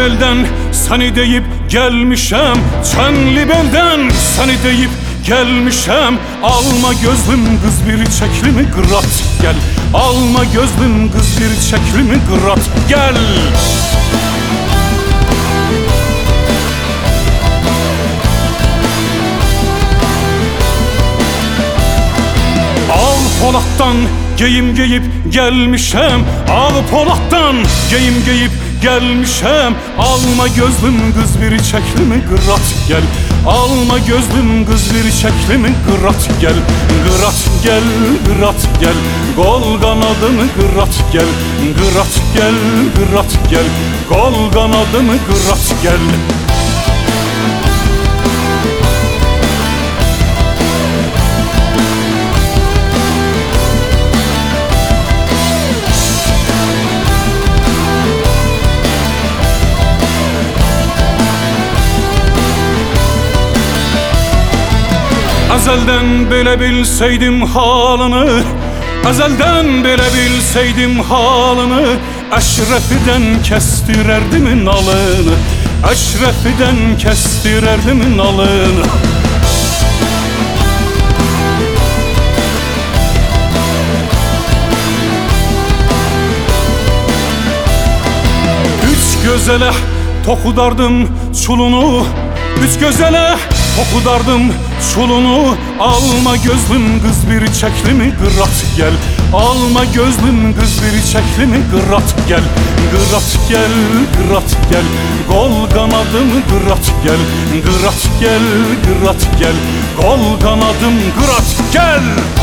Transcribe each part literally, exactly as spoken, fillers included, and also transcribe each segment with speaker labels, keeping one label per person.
Speaker 1: elden seni deyip gelmişem, çenli belden seni deyip gelmişem. Alma gözlüm kız bir çeklimi grat gel. Alma gözlüm kız bir çeklimi grat gel. Al Polat'tan geyim geyip gelmişem, al Polat'tan geyim geyip gelmişem. Alma gözlüm kız bir çeklimi grat gel. Alma gözlüm kız bir çeklimi grat gel. Grat gel, grat gel, kol kanadımı grat gel. Grat gel, grat gel, kol kanadımı grat gel. Ezelden böyle bilseydim halını, ezelden böyle bilseydim halını, Eşrefiden kestirerdim nalını, Eşrefiden kestirerdim nalını. Üç gözele tokudardım çulunu, üç gözele tokudardım çulunu. Alma gözlüm kız bir çeklimi grat gel. Alma gözlüm kız bir çeklimi grat gel. Grat gel, grat gel, kol kanadımı grat gel. Grat gel, grat gel, kol kanadım grat gel.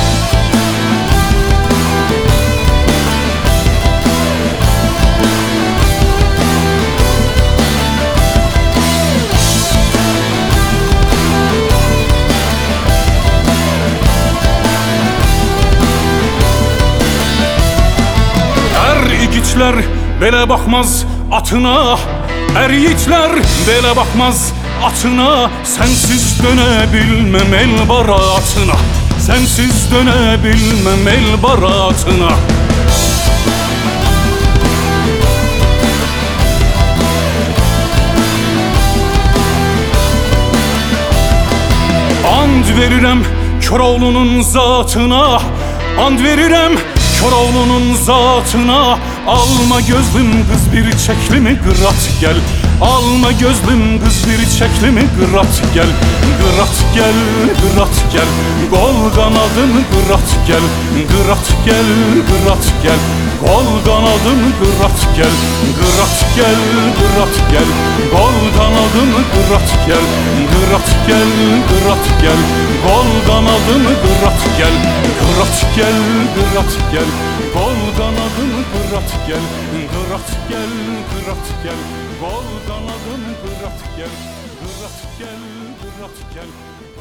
Speaker 1: Yiğitler bele bakmaz atına, er yiğitler bele bakmaz atına. Sensiz dönebilmem el baratına, sensiz dönebilmem el baratına. And verirem Köroğlu'nun zatına, and verirem Köroğlu'nun zatına. Alma gözlüm kız bir çeklimi grat gel. Alma gözlüm kız bir çeklimi grat gel. Grat gel, grat gel, kol kanadımı grat gel. Grat gel, grat gel, kol kanadımı grat gel. Grat gel, grat gel, kol kanadımı grat gel. Grat gel, grat gel, kol kanadımı grat gel. Grat gel, grat gel, kol kanadımı grat gel. Grat gel, grat gel, kol kanadımı grat gel. Grat gel, grat gel.